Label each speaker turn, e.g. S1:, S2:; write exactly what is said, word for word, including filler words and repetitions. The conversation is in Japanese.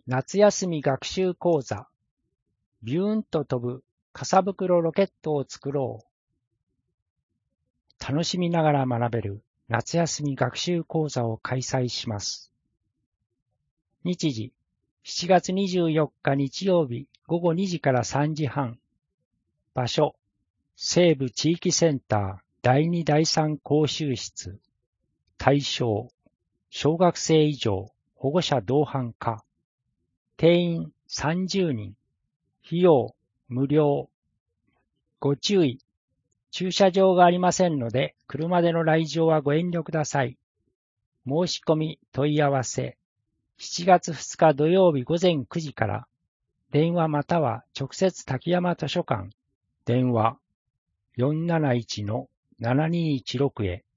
S1: 夏休み学習講座、ビューンと飛ぶ傘袋ロケットを作ろう。楽しみながら学べる夏休み学習講座を開催します。日時、しちがつにじゅうよっか日曜日ごごにじからさんじはん。場所、西部地域センターだいにだいさん講習室。対象、小学生以上保護者同伴可。定員さんじゅうにん。費用無料。ご注意。駐車場がありませんので、車での来場はご遠慮ください。申し込み問い合わせ。しちがつふつか土曜日ごぜんくじから。電話または直接滝山図書館。電話 よんなないちのななにいちろく へ。